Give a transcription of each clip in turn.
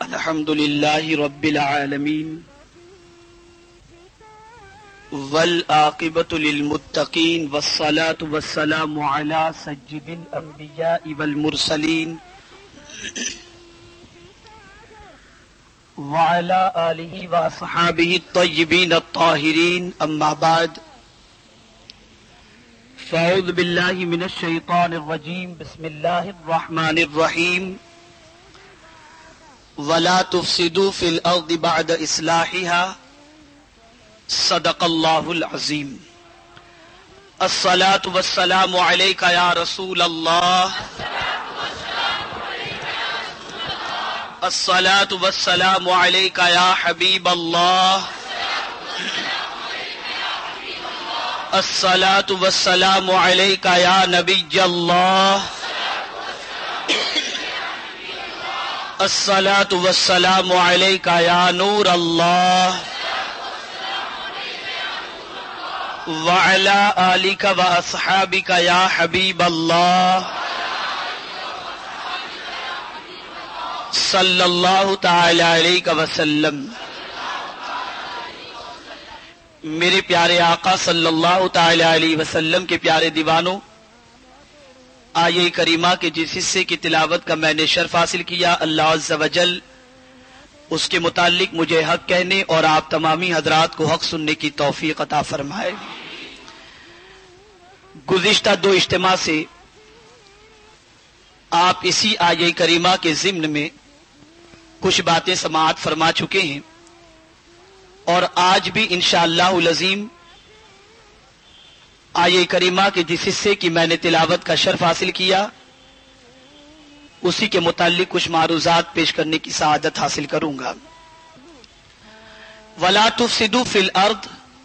الحمد لله رب العالمين والعاقبة للمتقين والصلاة والسلام على سيد الأنبياء والمرسلين وعلى آله وأصحابه الطيبين الطاهرين أما بعد فأعوذ بالله من الشيطان الرجيم بسم الله الرحمن الرحيم ولا تفسدوا في الأرض بعد إصلاحها صدق الله العظيم الصلاة والسلام عليك يا رسول الله الصلاة والسلام عليك يا حبيب الله الصلاة والسلام عليك يا نبي الله الصلاة والسلام عليك يا نور الله وعلى آلك وأصحابك يا حبيب الله صلی اللہ تعالی علیہ وسلم۔ میرے پیارے آقا صلی اللہ تعالی علیہ وسلم کے پیارے دیوانوں، آیہ کریمہ کے جس حصے کی تلاوت کا میں نے شرف حاصل کیا، اللہ عز و جل اس کے متعلق مجھے حق کہنے اور آپ تمامی حضرات کو حق سننے کی توفیق عطا فرمائے۔ گزشتہ دو اجتماع سے آپ اسی آیہ کریمہ کے ضمن میں کچھ باتیں سماعت فرما چکے ہیں، اور آج بھی انشاءاللہ العظیم آیہ کریمہ کے جس حصے کی میں نے تلاوت کا شرف حاصل کیا اسی کے متعلق کچھ معروضات پیش کرنے کی سعادت حاصل کروں گا۔ وَلَا تُفْسِدُوا فِي الْأَرْضِ،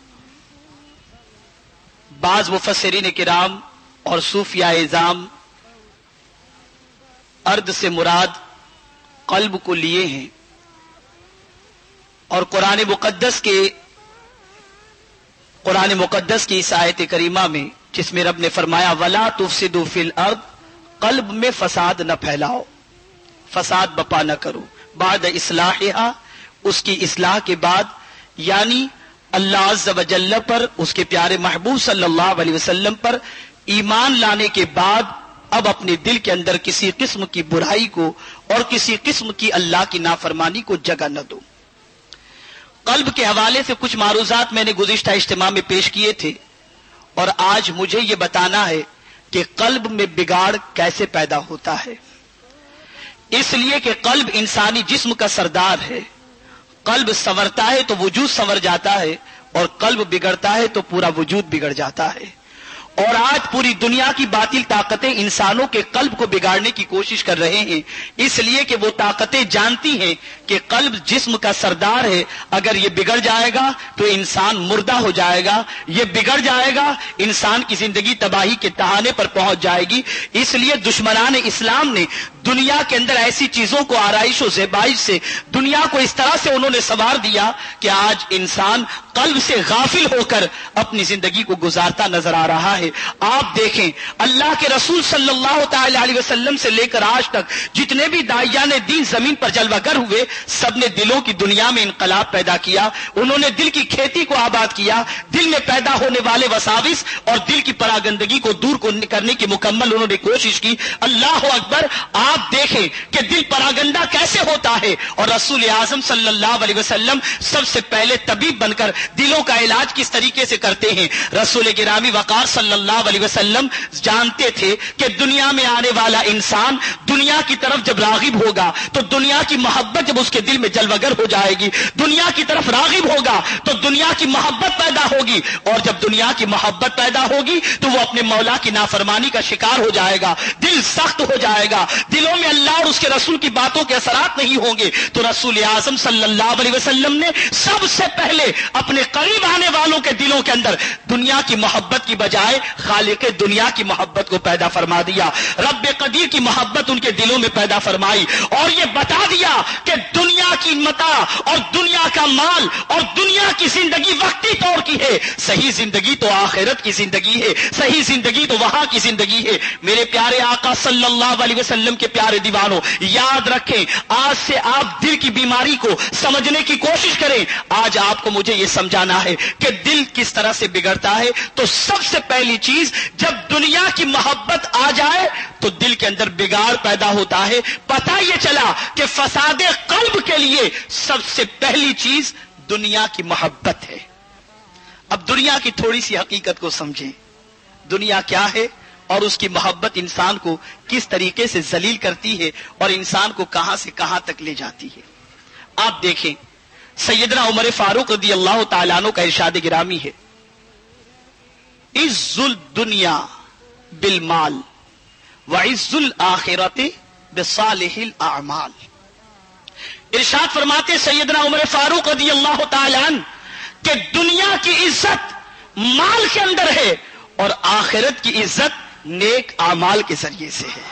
بعض مفسرین کرام اور صوفیاء اعظام ارض سے مراد قلب کو لیے ہیں، اور قرآن مقدس کی اس آیت کریمہ میں جس میں رب نے فرمایا وَلَا تُفْسِدُوا فِي الْأَرْضِ، قلب میں فساد نہ پھیلاؤ، فساد بپا نہ کرو، بعد اصلاحها، اس کی اصلاح کے بعد، یعنی اللہ عز و جل پر، اس کے پیارے محبوب صلی اللہ علیہ وسلم پر ایمان لانے کے بعد اب اپنے دل کے اندر کسی قسم کی برائی کو اور کسی قسم کی اللہ کی نافرمانی کو جگہ نہ دو۔ قلب کے حوالے سے کچھ معروضات میں نے گزشتہ اجتماع میں پیش کیے تھے، اور آج مجھے یہ بتانا ہے کہ قلب میں بگاڑ کیسے پیدا ہوتا ہے۔ اس لیے کہ قلب انسانی جسم کا سردار ہے، قلب سنورتا ہے تو وجود سنور جاتا ہے، اور قلب بگڑتا ہے تو پورا وجود بگڑ جاتا ہے۔ اور آج پوری دنیا کی باطل طاقتیں انسانوں کے قلب کو بگاڑنے کی کوشش کر رہے ہیں، اس لیے کہ وہ طاقتیں جانتی ہیں کہ قلب جسم کا سردار ہے، اگر یہ بگڑ جائے گا تو انسان مردہ ہو جائے گا، یہ بگڑ جائے گا انسان کی زندگی تباہی کے تہانے پر پہنچ جائے گی۔ اس لیے دشمنان اسلام نے دنیا کے اندر ایسی چیزوں کو آرائش و زیبائش سے دنیا کو اس طرح سے انہوں نے سنوار دیا کہ آج انسان قلب سے غافل ہو کر اپنی زندگی کو گزارتا نظر آ رہا ہے۔ آپ دیکھیں اللہ کے رسول صلی اللہ تعالی علیہ وسلم سے لے کر آج تک جتنے بھی داعیان دین زمین پر جلوہ گر ہوئے، سب نے دلوں کی دنیا میں انقلاب پیدا کیا، انہوں نے دل کی کھیتی کو آباد کیا، دل میں پیدا ہونے والے وساوس اور دل کی پراگندگی کو دور کرنے کی مکمل انہوں نے کوشش کی۔ اللہ اکبر! آپ دیکھیں کہ دل پراگندہ کیسے ہوتا ہے، اور رسول اعظم صلی اللہ علیہ وسلم سب سے پہلے طبیب بن کر دلوں کا علاج کس طریقے سے کرتے ہیں۔ رسول گرامی وقار صلی اللہ علیہ وسلم جانتے تھے کہ دنیا میں آنے والا انسان دنیا کی طرف جب راغب ہوگا تو دنیا کی محبت جب اس کے دل میں جلوگر ہو جائے گی، دنیا کی طرف راغب ہوگا تو دنیا کی محبت پیدا ہوگی، اور جب دنیا کی محبت پیدا ہوگی تو وہ اپنے مولا کی نافرمانی کا شکار ہو جائے گا، دل سخت ہو جائے گا، دلوں میں اللہ اور اس کے رسول کی باتوں کے اثرات نہیں ہوں گے۔ تو رسول اعظم صلی اللہ علیہ وسلم نے سب سے پہلے اپنے قریب آنے والوں کے دلوں کے اندر دنیا کی محبت کی بجائے خالق دنیا کی محبت کو پیدا فرما دیا، رب قدیر کی محبت ان کے دلوں میں پیدا فرمائی، اور یہ بتا دیا کہ دنیا کی متاع اور دنیا کا مال اور دنیا کی زندگی وقتی طور کی ہے، صحیح زندگی تو آخرت کی زندگی ہے، صحیح زندگی تو وہاں کی زندگی ہے۔ میرے پیارے آقا صلی اللہ علیہ وسلم کے प्यारे दीवानों, याद रखें, आज से आप दिल की बीमारी को समझने की कोशिश करें। आज आपको मुझे यह समझाना है कि दिल किस तरह से बिगड़ता है। तो सबसे पहली चीज, जब दुनिया की मोहब्बत आ जाए तो दिल के अंदर बिगाड़ पैदा होता है। पता यह चला कि फसादे कल्ब के लिए सबसे पहली चीज दुनिया की मोहब्बत है। अब दुनिया की थोड़ी सी हकीकत को समझें। दुनिया क्या है और उसकी मोहब्बत इंसान को किस तरीके से जलील करती है और इंसान को कहां से कहां तक ले जाती है। आप देखें, सैयदना उमर फारूक रज़ी अल्लाह तआला अन्हु का इरशाद गिरामी है, इज्जुल दुनिया बिल माल व इज्जुल आखिरति बिसालिहिल अमाल। इरशाद फरमाते सैयदना उमर फारूक रज़ी अल्लाह तआला अन्हु कि दुनिया की इज्जत माल के अंदर है और आखिरत की इज्जत नेक आमाल के जरिए से है।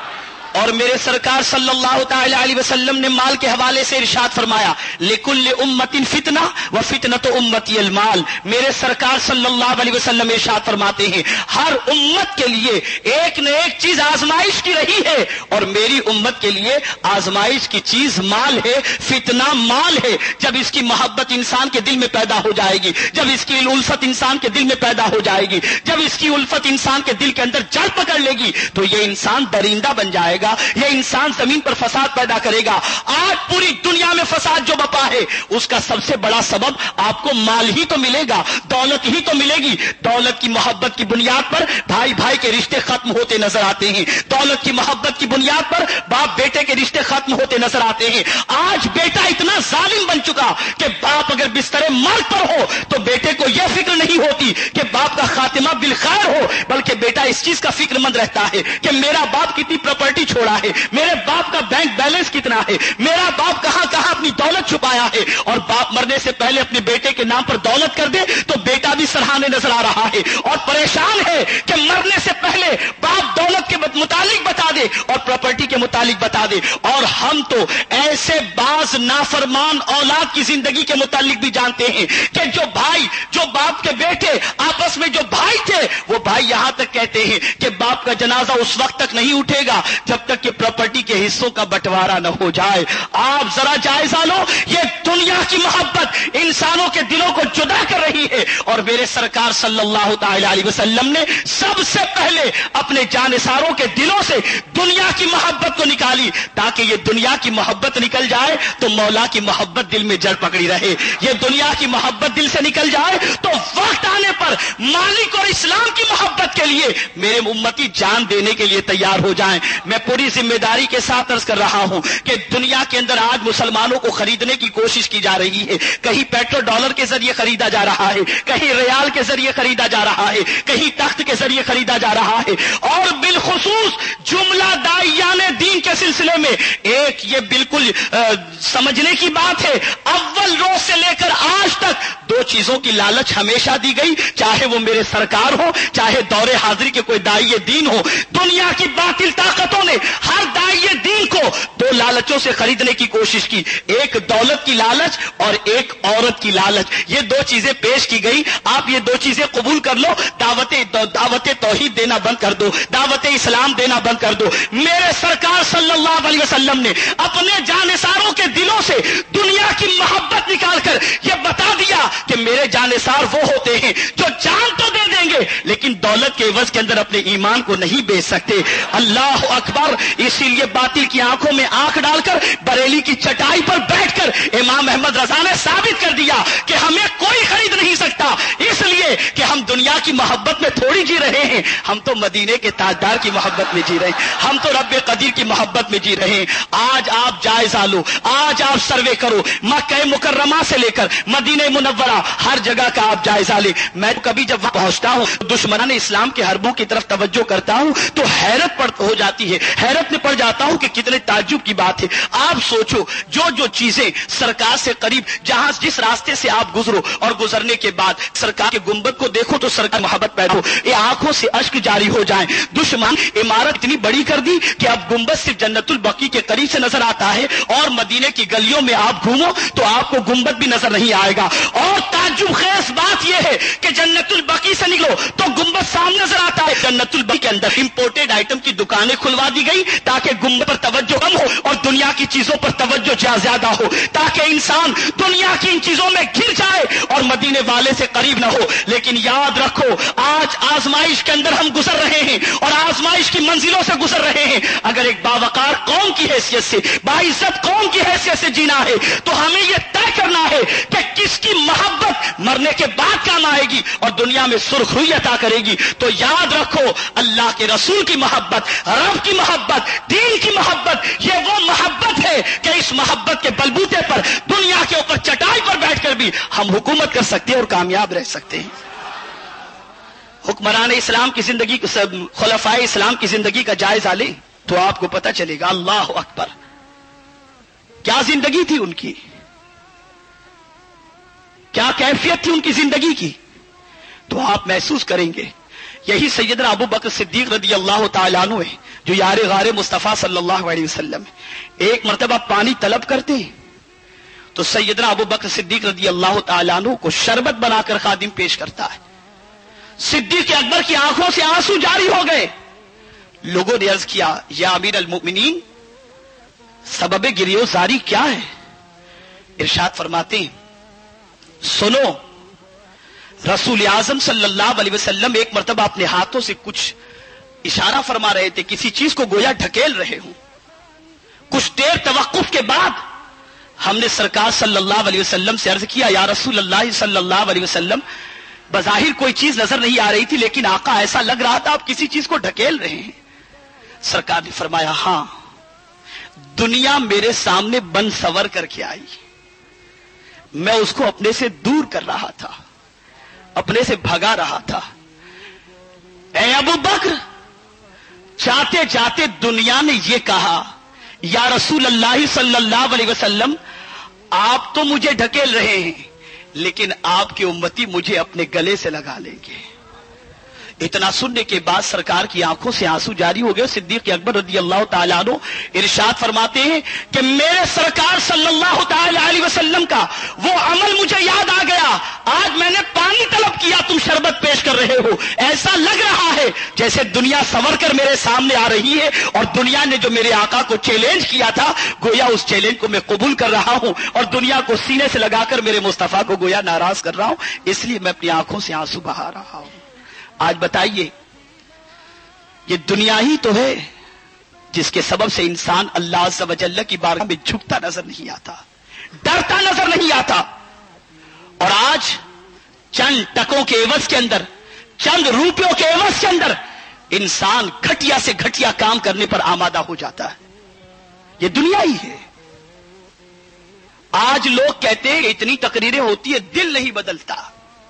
और मेरे सरकार सल्लल्लाहु तआला अलैहि वसल्लम ने माल के हवाले से इरशाद फरमाया, लिकुल्लि उम्मतिन फितना व फितनतु उम्मती अल माल। मेरे सरकार सल्लल्लाहु अलैहि वसल्लम इरशाद फरमाते हैं, हर उम्मत के लिए एक न एक चीज आजमाइश की रही है और मेरी उम्मत के लिए आजमाइश की चीज माल है, फितना माल है। जब इसकी मोहब्बत इंसान के दिल में पैदा हो जाएगी, जब इसकी उल्फत इंसान के दिल में पैदा हो जाएगी, जब इसकी उल्फत इंसान के दिल के अंदर जड़ पकड़ लेगी तो ये इंसान दरिंदा बन जाएगा, ये इंसान जमीन पर फसाद पैदा करेगा। आज पूरी दुनिया में फसाद जो बपा है उसका सबसे बड़ा सबब आपको माल ही तो मिलेगा, दौलत ही तो मिलेगी। दौलत की मोहब्बत की बुनियाद पर भाई भाई के रिश्ते खत्म होते नजर आते हैं। दौलत की मोहब्बत की बुनियाद पर बाप बेटे के रिश्ते खत्म होते नजर आते हैं। आज बेटा इतना जालिम बन चुका कि बाप अगर बिस्तरे मर्द पर हो तो बेटे को यह फिक्र नहीं होती कि बाप का खातिमा बिल खैर हो, बल्कि बेटा इस चीज का फिक्रमंद रहता है कि मेरा बाप कितनी प्रॉपर्टी छोड़ा है, मेरे बाप का बैंक बैलेंस कितना है, मेरा बाप कहां कहां अपनी दौलत छुपाया है। और बाप मरने से पहले अपने बेटे के नाम पर दौलत कर दे तो बेटा भी सराहने नजर आ रहा है और परेशान है कि मरने से पहले बाप दौलत के मुतालिक बता दे और प्रॉपर्टी के मुतालिक बता दे। और हम तो ऐसे बाज नाफरमान औलाद की जिंदगी के मुतालिक भी जानते हैं कि जो भाई, जो बाप के बेटे आपस में जो भाई थे, वो भाई यहां तक कहते हैं कि बाप का जनाजा उस वक्त तक नहीं उठेगा जब तक कि प्रॉपर्टी के हिस्सों का बंटवारा न हो जाए। आप जरा जायजा लो, ये दुनिया की मोहब्बत इंसानों के दिलों को जुदा कर रही है। और मेरे सरकार सल्लल्लाहु तआला अलैहि वसल्लम ने सबसे पहले अपने जानिसारों के दिलों से दुनिया की मोहब्बत को निकाली, ताकि ये दुनिया की मोहब्बत निकल जाए तो मौला की मोहब्बत दिल में जड़ पकड़ी रहे। ये दुनिया की मोहब्बत दिल से निकल जाए तो वक्त आने पर मालिक और इस्लाम की मोहब्बत के लिए मेरे उम्मती जान देने के लिए तैयार हो जाएं। मैं पूरी जिम्मेदारी के साथ अर्ज कर रहा हूं कि दुनिया के अंदर आज मुसलमानों को खरीदने की कोशिश की जा रही है। कहीं पेट्रो डॉलर के जरिए खरीदा जा रहा है, कहीं रियाल के जरिए खरीदा जा रहा है, कहीं तख्त के जरिए खरीदा जा रहा है। और बिलखुसूस जुमला दाइयाने दीन के सिलसिले में एक ये बिल्कुल समझने की बात है, अव्वल रोज से लेकर आज तक दो चीजों की लालच हमेशा दी गई, चाहे वो मेरे सरकार हो, चाहे दौरे हाजिरी के कोई दाइये दीन हो। दुनिया की बातिल ताकतों ने हर दाइये दीन को दो लालचों से खरीदने की कोशिश की, एक दौलत की लालच और एक औरत की लालच। ये दो चीजें पेश की गई, आप ये दो चीजें कबूल कर लो, दावत तौहीद देना बंद कर दो, दावत इस्लाम देना बंद कर दो। मेरे सरकार सल्लल्लाहु अलैहि वसल्लम ने अपने जानिसारों के दिलों से दुनिया की मोहब्बत निकालकर यह बता दिया कि मेरे जानिसार वो होते हैं जो जान तो दे देंगे लेकिन दौलत के एवज के अंदर अपने ईमान को नहीं बेच सकते। अल्लाह अकबर। इसीलिए बातिल की आंखों में आंख डालकर बरेली की चटाई पर बैठकर इमाम अहमद रजा ने साबित कर दिया कि हमें कोई खरीद नहीं सकता, इसलिए कि हम दुनिया की मोहब्बत में थोड़ी जी रहे हैं, हम तो मदीने के ताजदार की मोहब्बत में जी रहे हैं, हम तो रब्बे कदीर की मोहब्बत में जी रहे हैं। आज आप जायजा लो, आज आप सर्वे करो, मक्का मुकर्रमा से लेकर मदीने मुनव्वरा हर जगह का आप जायजा ले। मैं कभी जब वहां पहुंचता हूं दुश्मनान इस्लाम के हरबों की तरफ तवज्जो करता हूं तो हैरत हो जाती है, हैरत में पड़ जाता हूं कि कितने ताज्जुब की बात है। आप सोचो, जो जो चीजें सरकार से करीब, जहां जिस रास्ते से आप गुजरो और गुजरने के बाद सरकार के गुंबद को देखो तो सरकार मोहब्बत पैदा हो, ये आंखों से अश्क जारी हो जाए। दुश्मन इमारत इतनी बड़ी कर दी कि अब गुंबद सिर्फ जन्नतुल बकी के करीब से नजर आता है, और मदीने की गलियों में आप घूमो तो आपको गुंबद भी नजर नहीं आएगा। और ताज्जुब खेज बात यह है कि जन्नतुल बकी से निकलो तो गुंबद सामने नजर आता है। जन्नतुल बकी के अंदर इंपोर्टेड आइटम की दुकानें खुलवा दी गई ताकि गुंबद पर तवज्जो कम हो और दुनिया की चीजों पर तवज्जो ज्यादा हो, ताकि इंसान दुनिया की इन चीजों में घिर जाए और मदीने वाले से करीब ना हो। लेकिन याद रखो, आज आजमाइश के अंदर हम गुजर रहे हैं और आजमाइश की मंजिलों से गुजर रहे हैं। अगर एक बावकार कौम की हैसियत से, बाइज्जत कौम की हैसियत से जीना है तो हमें यह तय करना है कि किसकी मोहब्बत मरने के बाद काम आएगी और दुनिया में सुर्खरुई अता करेगी। तो याद रखो, अल्लाह के रसूल की मोहब्बत, रब की मोहब्बत, दीन की मोहब्बत, ये वो मोहब्बत है कि इस मोहब्बत के बलबूते पर दुनिया के ऊपर चटाई पर बैठकर भी हम हुकूमत कर सकते हैं और कामयाब रह सकते हैं। हुक्मरान इस्लाम की जिंदगी, खुलफाए इस्लाम की जिंदगी का जायजा लें तो आपको पता चलेगा। अल्लाह अकबर, क्या जिंदगी थी उनकी, क्या कैफियत थी उनकी जिंदगी की, तो आप महसूस करेंगे। यही सैयदना अबू बकर सिद्दीक रदी अल्लाह तआला अन्हु है जो यार गारे मुस्तफा सल्लल्लाहु अलैहि वसल्लम एक मर्तबा पानी तलब करते हैं तो सैयदना अबू बकर सिद्दीक रदी अल्लाह तआला अन्हु को शरबत बनाकर खादिम पेश करता है। सिद्दीक अकबर की आंखों से आंसू जारी हो गए। लोगों ने अर्ज किया, या अमीर अल मोमिनीन, सबबे गिरियोजारी क्या है? इरशाद फरमाते हैं, सुनो, रसूल आजम सल्लल्लाहु अलैहि वसल्लम एक मर्तबा अपने हाथों से कुछ इशारा फरमा रहे थे, किसी चीज को गोया ढकेल रहे हूं। कुछ देर तवक्कुफ के बाद हमने सरकार सल्लल्लाहु अलैहि वसल्लम से अर्ज किया, या रसूल अल्लाह सल्लल्लाहु अलैहि वसल्लम, बज़ाहिर कोई चीज नजर नहीं आ रही थी लेकिन आका ऐसा लग रहा था आप किसी चीज को ढकेल रहे हैं। सरकार ने फरमाया, हां, दुनिया मेरे सामने बन सवर करके आई, मैं उसको अपने से दूर कर रहा था, अपने से भगा रहा था। ए अबू बकर, जाते जाते दुनिया ने यह कहा, या रसूल अल्लाह सल्लल्लाहु अलैहि वसल्लम, आप तो मुझे ढकेल रहे हैं लेकिन आपकी उम्मती मुझे अपने गले से लगा लेंगे। इतना सुनने के बाद सरकार की आंखों से आंसू जारी हो गए। सिद्दीक अकबर रज़ी अल्लाह तआला अन्हु इरशाद फरमाते हैं कि मेरे सरकार सल्लल्लाहु तआला अलैहि वसल्लम का वो अमल मुझे याद आ गया। आज मैंने पानी तलब किया, तुम शरबत पेश कर रहे हो। ऐसा लग रहा है जैसे दुनिया संवर कर मेरे सामने आ रही है और दुनिया ने जो मेरे आका को चैलेंज किया था, गोया उस चैलेंज को मैं कबूल कर रहा हूं और दुनिया को सीने से लगाकर मेरे मुस्तफा को गोया नाराज कर रहा हूं, इसलिए मैं अपनी आंखों से आंसू बहा रहा हूं। आज बताइए, ये दुनिया ही तो है जिसके सबब से इंसान अल्लाह अज़्ज़ व जल्ल की बारगाह में झुकता नजर नहीं आता, डरता नजर नहीं आता। और आज चंद टकों के एवज के अंदर, चंद रुपयों के एवज के अंदर इंसान घटिया से घटिया काम करने पर आमादा हो जाता है। ये दुनिया ही है। आज लोग कहते हैं इतनी तकरीरें होती है, दिल नहीं बदलता,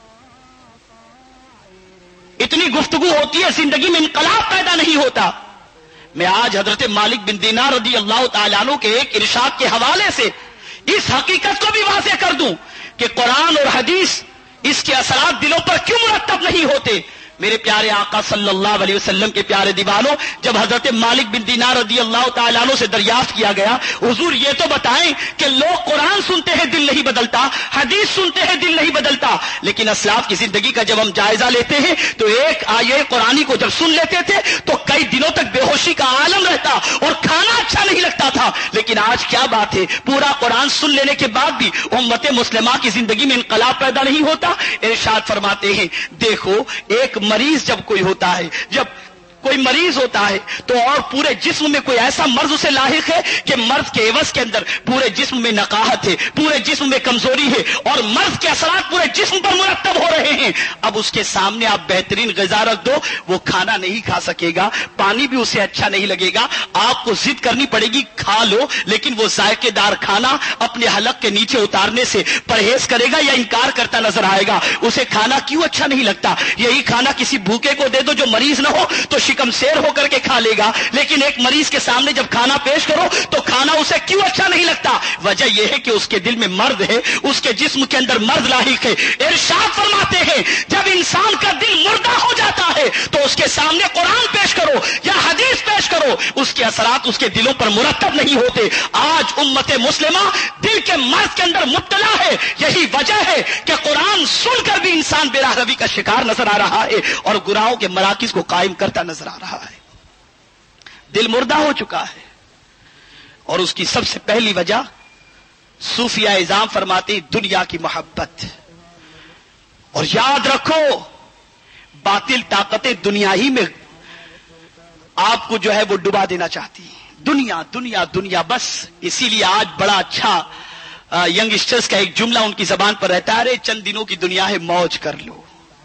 इतनी गुफ्तगू होती है, जिंदगी में इनकलाब पैदा नहीं होता। मैं आज हजरत मालिक बिन दीनार रज़ी अल्लाह तआला अन्हु के एक इरशाद के हवाले से इस हकीकत को भी वाज़ेह कर दूं कि कुरान और हदीस, इसके असरात दिलों पर क्यों मुरत्तब नहीं होते। मेरे प्यारे आका सल्लल्लाहु अलैहि वसल्लम के प्यारे दीवानों, जब हजरत मालिक बिन दीनार रज़ी अल्लाह तआला अन्हु से दरियाफ्त किया गया, हुजूर ये तो बताएं कि लोग कुरान सुनते हैं दिल नहीं बदलता, हदीस सुनते हैं दिल नहीं बदलता, लेकिन असलाफ की जिंदगी का जब हम जायजा लेते हैं तो एक आये कुरानी को जब सुन लेते थे तो कई दिनों तक बेहोशी का आलम रहता और खाना अच्छा नहीं लगता था। लेकिन आज क्या बात है, पूरा कुरान सुन लेने के बाद भी उम्मत मुस्लिमा की जिंदगी में इनकलाब पैदा नहीं होता। इरशाद फरमाते हैं, देखो एक मरीज जब कोई होता है, जब कोई मरीज होता है तो और पूरे जिस्म में कोई ऐसा मर्ज उसे लाहिक है कि मर्ज के एवज के अंदर पूरे जिस्म में नकाहत है, पूरे जिस्म में कमजोरी है और मर्ज के असरात पूरे जिस्म पर मुरत्तब हो रहे हैं। अब उसके सामने आप बेहतरीन ग़िज़ा रख दो, वो खाना नहीं खा सकेगा, पानी भी उसे अच्छा नहीं लगेगा, आपको जिद करनी पड़ेगी खा लो, लेकिन वो जायकेदार खाना अपने हलक के नीचे उतारने से परहेज करेगा या इनकार करता नजर आएगा। उसे खाना क्यों अच्छा नहीं लगता? यही खाना किसी भूखे को दे दो जो मरीज ना हो तो شکم سیر ہو کر کے کھا لے گا، لیکن ایک مریض کے سامنے جب کھانا پیش کرو تو کھانا اسے کیوں اچھا نہیں لگتا؟ وجہ یہ ہے کہ اس کے دل میں مرض ہے، اس کے جسم کے اندر مرض لاحق ہے۔ ارشاد فرماتے ہیں جب انسان کا دل مردہ ہو جاتا ہے تو اس کے سامنے قرآن پیش کرو یا حدیث پیش کرو، اس کے اثرات اس کے دلوں پر مرتب نہیں ہوتے۔ آج امت مسلمہ دل کے مرض کے اندر مبتلا ہے، یہی وجہ ہے کہ قرآن سن کر بھی انسان بے راہ روی کا شکار نظر آ رہا ہے اور گناہوں کے مراکز کو قائم کرتا نظر آ رہا ہے۔ دل مردہ ہو چکا ہے، اور اس کی سب سے پہلی وجہ صوفیہ اعظام فرماتے دنیا کی محبت۔ اور یاد رکھو باطل طاقتیں دنیا ہی میں آپ کو جو ہے وہ ڈبا دینا چاہتی ہیں، دنیا دنیا دنیا بس۔ اسی لیے آج بڑا اچھا ینگسٹرز کا ایک جملہ ان کی زبان پر رہتا ہے، چند دنوں کی دنیا ہے موج کر لو۔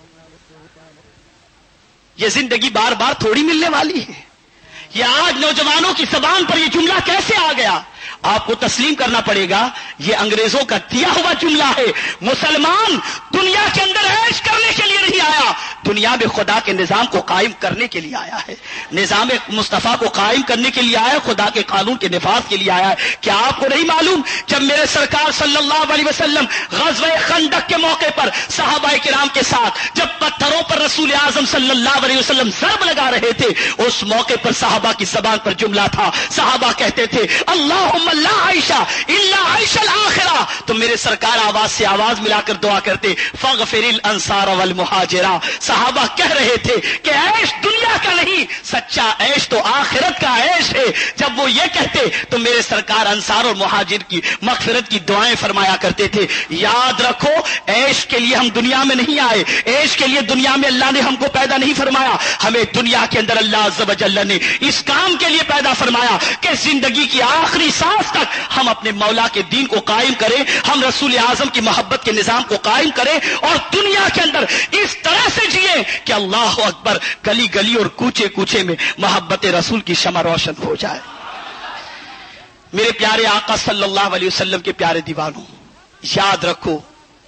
یہ زندگی بار بار تھوڑی ملنے والی ہے۔ یہ آج نوجوانوں کی زبان پر یہ جملہ کیسے آ گیا؟ آپ کو تسلیم کرنا پڑے گا، یہ انگریزوں کا دیا ہوا جملہ ہے۔ مسلمان دنیا کے اندر عیش کرنے کے لیے نہیں آیا، دنیا میں خدا کے نظام کو قائم کرنے کے لیے آیا ہے، نظام مصطفیٰ کو قائم کرنے کے لیے آیا ہے، خدا کے قانون کے نفاذ کے لیے آیا ہے۔ کیا آپ کو نہیں معلوم جب میرے سرکار صلی اللہ علیہ وسلم غزوہ خندق کے موقع پر صحابہ کرام کے ساتھ جب پتھروں پر رسول اعظم صلی اللہ علیہ وسلم ضرب لگا رہے تھے، اس موقع پر صحابہ کی زبان پر جملہ تھا، صحابہ کہتے تھے اللہم لا عیش الا عیش الآخرہ، تو میرے سرکار آواز سے آواز ملا کر دعا کرتے فاغفر الانصار والمہاجرہ۔ صحابہ کہہ رہے تھے کہ عیش دنیا کا نہیں، سچا عیش تو آخرت کا عیش ہے۔ جب وہ یہ کہتے تو میرے سرکار انصار اور مہاجر کی مغفرت کی دعائیں فرمایا کرتے تھے۔ یاد رکھو عیش کے لیے ہم دنیا میں نہیں آئے، عیش کے لیے دنیا میں اللہ نے ہم کو پیدا نہیں فرمایا، ہمیں دنیا کے اندر اللہ عز و جل نے اس کام کے لیے پیدا فرمایا کہ زندگی کی آخری سانس تک ہم اپنے مولا کے دین کو قائم کریں، ہم رسول اعظم کی محبت کے نظام کو قائم کریں اور دنیا کے اندر اس طرح سے جئیں کہ اللہ اکبر گلی گلی اور کوچے کوچے میں محبت رسول کی شمع روشن ہو جائے۔ میرے پیارے آقا صلی اللہ علیہ وسلم کے پیارے دیوانوں، یاد رکھو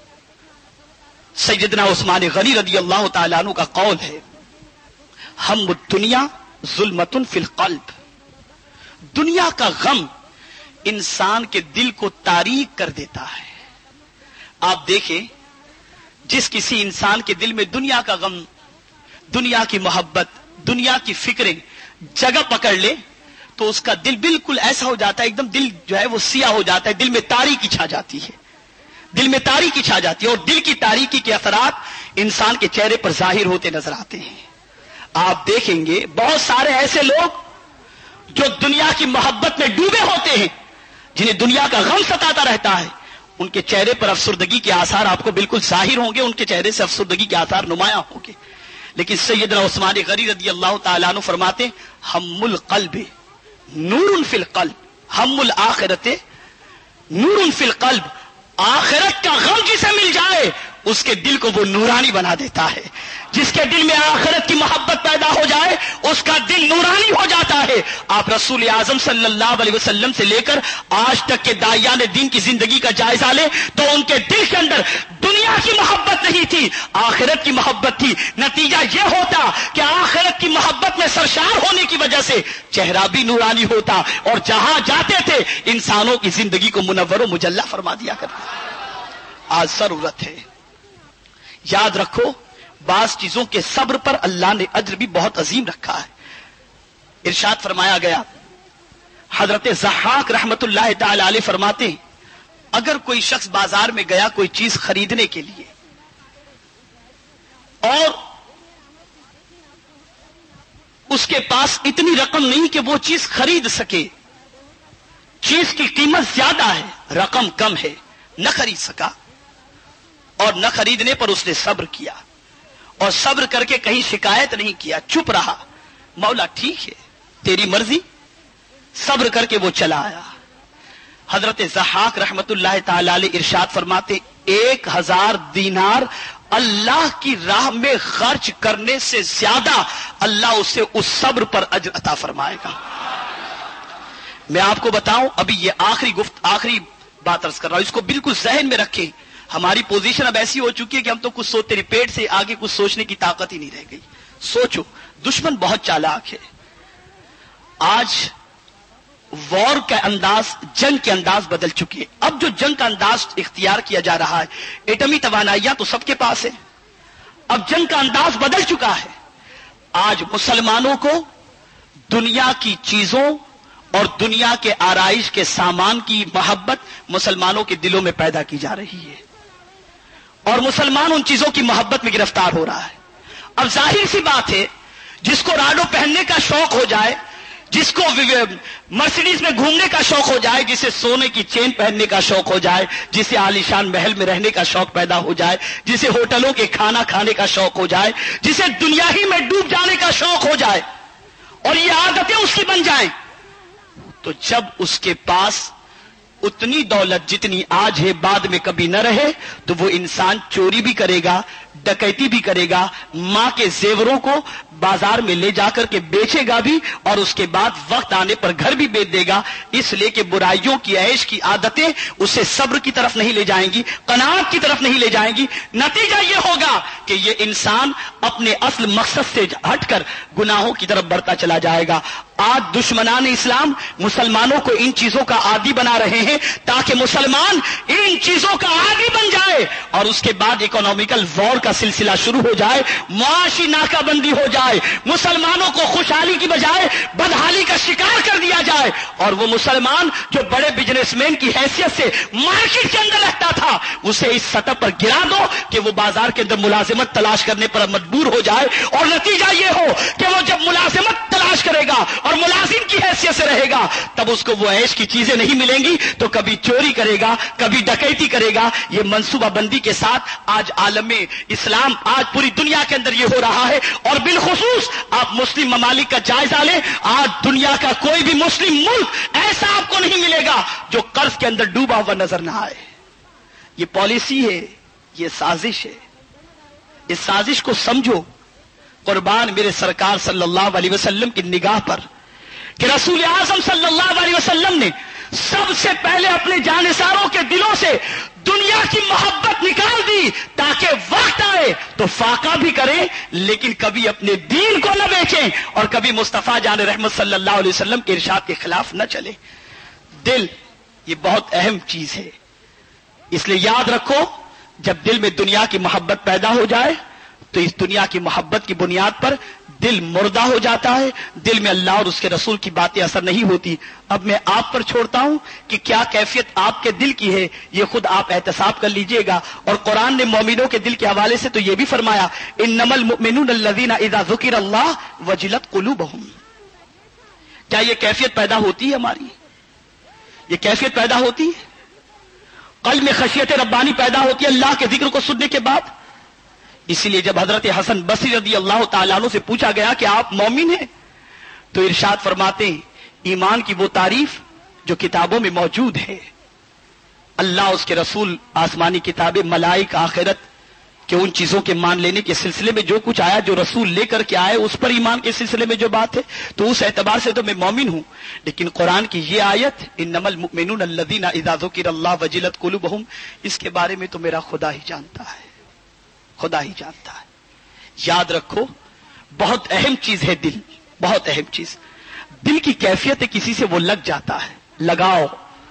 سیدنا عثمان غنی رضی اللہ تعالیٰ عنہ کا قول ہے ہم الدنیا ظلمت فی القلب، دنیا کا غم انسان کے دل کو تاریک کر دیتا ہے۔ آپ دیکھیں جس کسی انسان کے دل میں دنیا کا غم، دنیا کی محبت، دنیا کی فکریں جگہ پکڑ لے تو اس کا دل بالکل ایسا ہو جاتا ہے، ایک دم دل جو ہے وہ سیاہ ہو جاتا ہے، دل میں تاریکی چھا جاتی ہے، دل میں تاریکی چھا جاتی ہے، اور دل کی تاریکی کے اثرات انسان کے چہرے پر ظاہر ہوتے نظر آتے ہیں۔ آپ دیکھیں گے بہت سارے ایسے لوگ جو دنیا کی محبت میں ڈوبے ہوتے ہیں، جنہیں دنیا کا غم ستاتا رہتا ہے، ان کے چہرے پر افسردگی کے آثار آپ کو بالکل ظاہر ہوں گے، ان کے چہرے سے افسردگی کے آثار نمایاں ہوں گے۔ لیکن سیدنا عثمان غنی رضی اللہ تعالیٰ عنہ فرماتے ہم القلب نور فی القلب، ہم الآخرت نور فی القلب، آخرت کا غم جسے مل جائے اس کے دل کو وہ نورانی بنا دیتا ہے۔ جس کے دل میں آخرت کی محبت پیدا ہو جائے اس کا دل نورانی ہو جاتا ہے۔ آپ رسول اعظم صلی اللہ علیہ وسلم سے لے کر آج تک کے داعیان دین کی زندگی کا جائزہ لیں تو ان کے دل کے اندر دنیا کی محبت نہیں تھی، آخرت کی محبت تھی۔ نتیجہ یہ ہوتا کہ آخرت کی محبت میں سرشار ہونے کی وجہ سے چہرہ بھی نورانی ہوتا اور جہاں جاتے تھے انسانوں کی زندگی کو منور و مجلہ فرما دیا کرتے۔ آج ضرورت ہے یاد رکھو بعض چیزوں کے صبر پر اللہ نے اجر بھی بہت عظیم رکھا ہے۔ ارشاد فرمایا گیا، حضرت ضحاک رحمت اللہ تعالی علیہ فرماتے ہیں اگر کوئی شخص بازار میں گیا کوئی چیز خریدنے کے لیے اور اس کے پاس اتنی رقم نہیں کہ وہ چیز خرید سکے، چیز کی قیمت زیادہ ہے رقم کم ہے، نہ خرید سکا، اور نہ خریدنے پر اس نے صبر کیا اور صبر کر کے کہیں شکایت نہیں کیا، چپ رہا، مولا ٹھیک ہے تیری مرضی، صبر کر کے وہ چلا آیا۔ حضرت ضحاک رحمت اللہ تعالی علیہ ارشاد فرماتے 1000 دینار اللہ کی راہ میں خرچ کرنے سے زیادہ اللہ اسے اس صبر پر اجر عطا فرمائے گا۔ میں آپ کو بتاؤں ابھی یہ آخری بات عرض کر رہا ہوں، اس کو بالکل ذہن میں رکھیں۔ ہماری پوزیشن اب ایسی ہو چکی ہے کہ ہم تو کچھ سوچتے، پیٹ سے آگے کچھ سوچنے کی طاقت ہی نہیں رہ گئی۔ سوچو دشمن بہت چالاک ہے. آج وار کا انداز، جنگ کے انداز بدل چکے. اب جو جنگ کا انداز اختیار کیا جا رہا ہے، ایٹمی توانائیاں تو سب کے پاس ہے. اب جنگ کا انداز بدل چکا ہے. آج مسلمانوں کو دنیا کی چیزوں اور دنیا کے آرائش کے سامان کی محبت مسلمانوں کے دلوں میں پیدا کی جا رہی ہے، اور مسلمان ان چیزوں کی محبت میں گرفتار ہو رہا ہے. اب ظاہر سی بات ہے، جس کو راڈو پہننے کا شوق ہو جائے، جس کو مرسیڈیز میں گھومنے کا شوق ہو جائے، جسے سونے کی چین پہننے کا شوق ہو جائے، جسے عالیشان محل میں رہنے کا شوق پیدا ہو جائے، جسے ہوٹلوں کے کھانا کھانے کا شوق ہو جائے، جسے دنیا ہی میں ڈوب جانے کا شوق ہو جائے، اور یہ عادتیں اس کی بن جائیں، تو جب اس کے پاس اتنی دولت جتنی آج ہے بعد میں کبھی نہ رہے، تو وہ انسان چوری بھی کرے گا، ڈکیتی بھی کرے گا، ماں کے زیوروں کو بازار میں لے جا کر کے بیچے گا بھی، اور اس کے بعد وقت آنے پر گھر بھی بیچ دے گا. اس لیے کہ برائیوں کی عیش کی عادتیں اسے صبر کی طرف نہیں لے جائیں گی، قناعت کی طرف نہیں لے جائیں گی. نتیجہ یہ ہوگا کہ یہ انسان اپنے اصل مقصد سے ہٹ کر گناہوں کی طرف بڑھتا چلا جائے گا. آج دشمنان اسلام مسلمانوں کو ان چیزوں کا عادی بنا رہے ہیں تاکہ مسلمان ان چیزوں کا عادی بن جائے، اور اس کے بعد اکنامیکل وار کا سلسلہ شروع ہو جائے، معاشی ناکہ بندی ہو جائے، مسلمانوں کو خوشحالی کی بجائے بدحالی کا شکار کر دیا جائے، اور وہ مسلمان جو بڑے بزنس مین کی حیثیت سے مارکیٹ کے اندر رہتا تھا، اسے اس سطح پر گرا دو کہ وہ بازار کے اندر ملازمت تلاش کرنے پر مجبور ہو جائے. اور نتیجہ یہ ہو کہ وہ جب ملازمت تلاش کرے گا اور ملازم کی حیثیت سے رہے گا، تب اس کو وہ عیش کی چیزیں نہیں ملیں گی، تو کبھی چوری کرے گا، کبھی ڈکیتی کرے گا. یہ منصوبہ بندی کے ساتھ آج عالم اسلام، آج پوری دنیا کے اندر یہ ہو رہا ہے. اور بالخصوص آپ مسلم ممالک کا جائزہ لیں، آج دنیا کا کوئی بھی مسلم ملک ایسا آپ کو نہیں ملے گا جو قرض کے اندر ڈوبا ہوا نظر نہ آئے. یہ پالیسی ہے، یہ سازش ہے. اس سازش کو سمجھو. قربان میرے سرکار صلی اللہ علیہ وسلم کی نگاہ پر کہ رسول اعظم صلی اللہ علیہ وسلم نے سب سے پہلے اپنے جانثاروں کے دلوں سے دنیا کی محبت نکال دی تاکہ وقت آئے تو فاقہ بھی کریں، لیکن کبھی اپنے دین کو نہ بیچیں اور کبھی مصطفیٰ جان رحمت صلی اللہ علیہ وسلم کے ارشاد کے خلاف نہ چلے. دل یہ بہت اہم چیز ہے، اس لیے یاد رکھو، جب دل میں دنیا کی محبت پیدا ہو جائے تو اس دنیا کی محبت کی بنیاد پر دل مردہ ہو جاتا ہے، دل میں اللہ اور اس کے رسول کی باتیں اثر نہیں ہوتی. اب میں آپ پر چھوڑتا ہوں کہ کیا کیفیت آپ کے دل کی ہے، یہ خود آپ احتساب کر لیجئے گا. اور قرآن نے مومنوں کے دل کے حوالے سے تو یہ بھی فرمایا، انما المؤمنون الذین اذا ذکر اللہ وجلت قلوبہم. کیا یہ کیفیت پیدا ہوتی ہے ہماری؟ یہ کیفیت پیدا ہوتی ہے؟ قلب میں خشیت ربانی پیدا ہوتی ہے اللہ کے ذکر کو سننے کے بعد. اسی لیے جب حضرت حسن بصری رضی اللہ تعالیٰ عنہ سے پوچھا گیا کہ آپ مومن ہیں، تو ارشاد فرماتے ہیں ایمان کی وہ تعریف جو کتابوں میں موجود ہے، اللہ، اس کے رسول، آسمانی کتابیں، ملائک، آخرت کہ ان چیزوں کے مان لینے کے سلسلے میں جو کچھ آیا، جو رسول لے کر کے آئے اس پر ایمان کے سلسلے میں جو بات ہے، تو اس اعتبار سے تو میں مومن ہوں. لیکن قرآن کی یہ آیت انما المؤمنون الذین اذا ذکر اللہ وجلت قلوبہم، اس کے بارے میں تو میرا خدا ہی جانتا ہے، خدا ہی جانتا ہے. یاد رکھو، بہت اہم چیز ہے دل، بہت اہم چیز. دل کی کیفیت ہے کسی سے وہ لگ جاتا ہے، لگاؤ.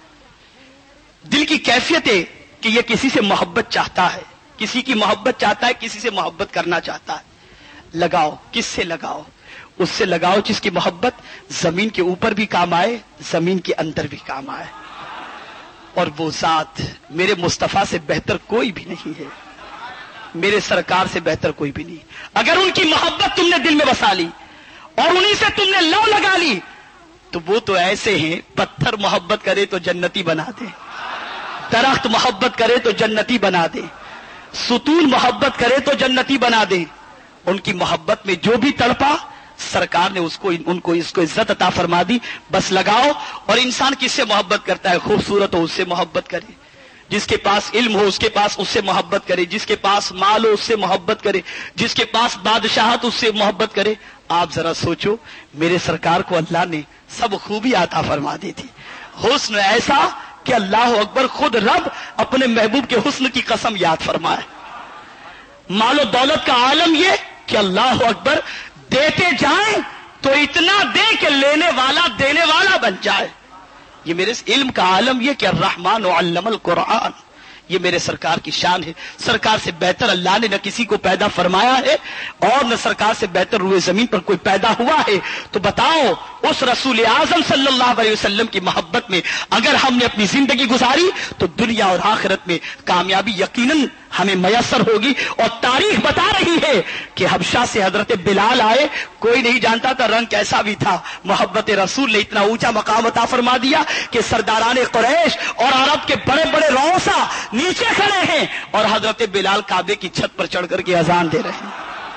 دل کی کیفیت ہے کہ یہ کسی سے محبت چاہتا ہے، کسی کی محبت چاہتا ہے، کسی سے محبت کرنا چاہتا ہے. لگاؤ. کس سے لگاؤ؟ اس سے لگاؤ جس کی محبت زمین کے اوپر بھی کام آئے، زمین کے اندر بھی کام آئے. اور وہ ذات میرے مصطفیٰ سے بہتر کوئی بھی نہیں ہے، میرے سرکار سے بہتر کوئی بھی نہیں. اگر ان کی محبت تم نے دل میں بسا لی اور انہی سے تم نے لو لگا لی، تو وہ تو ایسے ہیں، پتھر محبت کرے تو جنتی بنا دے، درخت محبت کرے تو جنتی بنا دے، ستون محبت کرے تو جنتی بنا دے. ان کی محبت میں جو بھی تڑپا، سرکار نے ان کو اس کو عزت عطا فرما دی. بس لگاؤ. اور انسان کس سے محبت کرتا ہے؟ خوبصورت ہو اس سے محبت کرے، جس کے پاس علم ہو اس کے پاس اس سے محبت کرے، جس کے پاس مال ہو اس سے محبت کرے، جس کے پاس بادشاہت اس سے محبت کرے. آپ ذرا سوچو، میرے سرکار کو اللہ نے سب خوبی عطا فرما دی تھی، حسن ایسا کہ اللہ اکبر، خود رب اپنے محبوب کے حسن کی قسم یاد فرمائے. مال و دولت کا عالم یہ کہ اللہ اکبر، دیتے جائیں تو اتنا دے کہ لینے والا دینے والا بن جائے. یہ میرے علم کا عالم یہ کہ الرحمن علم القرآن، یہ میرے سرکار کی شان ہے. سرکار سے بہتر اللہ نے نہ کسی کو پیدا فرمایا ہے اور نہ سرکار سے بہتر روئے زمین پر کوئی پیدا ہوا ہے. تو بتاؤ اس رسول اعظم صلی اللہ علیہ وسلم کی محبت میں اگر ہم نے اپنی زندگی گزاری تو دنیا اور آخرت میں کامیابی یقیناً ہمیں میسر ہوگی. اور تاریخ بتا رہی ہے کہ حبشہ سے حضرت بلال آئے، کوئی نہیں جانتا تھا رنگ کیسا بھی تھا. محبت رسول نے اتنا اونچا مقام عطا فرما دیا کہ سرداران قریش اور عرب کے بڑے بڑے روسا نیچے کھڑے ہیں اور حضرت بلال کعبے کی چھت پر چڑھ کر کے اذان دے رہے ہیں.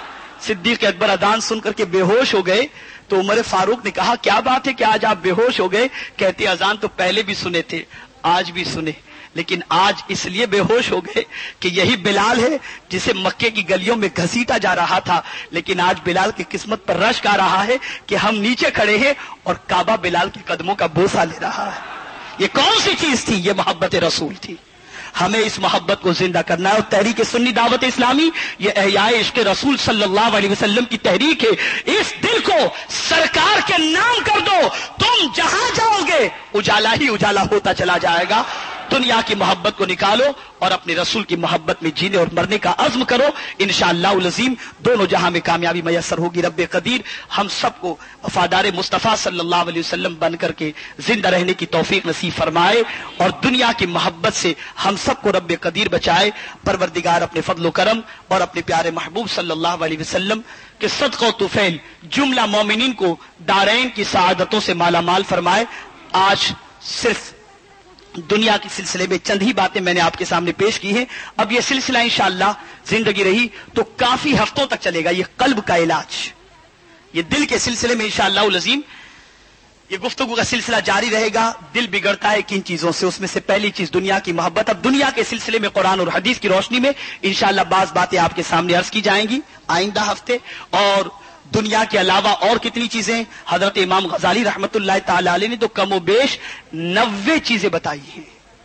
صدیق اکبر اذان سن کر کے بے ہوش ہو گئے تو عمر فاروق نے کہا کیا بات ہے کہ آج آپ بے ہوش ہو گئے؟ کہتے اذان تو پہلے بھی سنے تھے، آج بھی سنے، لیکن آج اس لیے بے ہوش ہو گئے کہ یہی بلال ہے جسے مکے کی گلیوں میں گھسیٹا جا رہا تھا، لیکن آج بلال کی قسمت پر رشک آ رہا ہے کہ ہم نیچے کھڑے ہیں اور کعبہ بلال کے قدموں کا بوسہ لے رہا ہے. یہ کون سی چیز تھی؟ یہ محبت رسول تھی. ہمیں اس محبت کو زندہ کرنا ہے. اور تحریک سنی دعوت اسلامی یہ احیاء عشق رسول صلی اللہ علیہ وسلم کی تحریک ہے. اس دل کو سرکار کے نام کر دو، تم جہاں جاؤ گے اجالا ہی اجالا ہوتا چلا جائے گا. دنیا کی محبت کو نکالو اور اپنے رسول کی محبت میں جینے اور مرنے کا عزم کرو. انشاءاللہ العظیم دونوں جہاں میں کامیابی میسر ہوگی. رب قدیر ہم سب کو وفادار مصطفیٰ صلی اللہ علیہ وسلم بن کر کے زندہ رہنے کی توفیق نصیب فرمائے اور دنیا کی محبت سے ہم سب کو رب قدیر بچائے. پروردگار اپنے فضل و کرم اور اپنے پیارے محبوب صلی اللہ علیہ وسلم کے صدقہ و طفیل جملہ مومنین کو دارین کی سعادتوں سے مالا مال فرمائے. آج صرف دنیا کے سلسلے میں چند ہی باتیں میں نے آپ کے سامنے پیش کی ہیں. اب یہ سلسلہ انشاءاللہ زندگی رہی تو کافی ہفتوں تک چلے گا. یہ قلب کا علاج، یہ دل کے سلسلے میں انشاءاللہ العظیم یہ گفتگو کا سلسلہ جاری رہے گا. دل بگڑتا ہے کن چیزوں سے؟ اس میں سے پہلی چیز دنیا کی محبت. اب دنیا کے سلسلے میں قرآن اور حدیث کی روشنی میں انشاءاللہ بعض باتیں آپ کے سامنے عرض کی جائیں گی آئندہ ہفتے. اور دنیا کے علاوہ اور کتنی چیزیں؟ حضرت امام غزالی رحمت اللہ تعالی علیہ نے تو کم و بیش 90 چیزیں بتائی ہیں.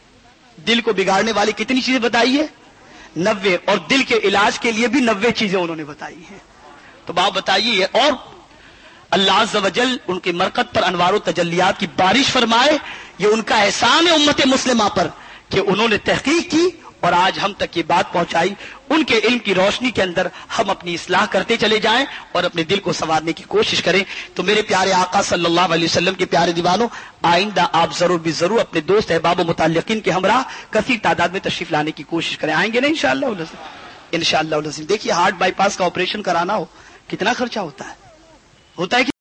دل کو بگاڑنے والی کتنی چیزیں بتائی ہے؟ 90. اور دل کے علاج کے لیے بھی 90 چیزیں انہوں نے بتائی ہیں. تو باپ بتائیے، اور اللہ عز و جل ان کے مرکز پر انوار و تجلیات کی بارش فرمائے. یہ ان کا احسان ہے امت مسلمہ پر کہ انہوں نے تحقیق کی اور آج ہم تک یہ بات پہنچائی. ان کے علم کی روشنی کے اندر ہم اپنی اصلاح کرتے چلے جائیں اور اپنے دل کو سنوارنے کی کوشش کریں. تو میرے پیارے آقا صلی اللہ علیہ وسلم کے پیارے دیوانوں، آئندہ آپ ضرور بھی ضرور اپنے دوست احباب و متعلقین کے ہمراہ کثیر تعداد میں تشریف لانے کی کوشش کریں. آئیں گے نا انشاءاللہ العظیم؟ انشاءاللہ العظیم. دیکھیے ہارٹ بائی پاس کا آپریشن کرانا ہو کتنا خرچہ ہوتا ہے کہ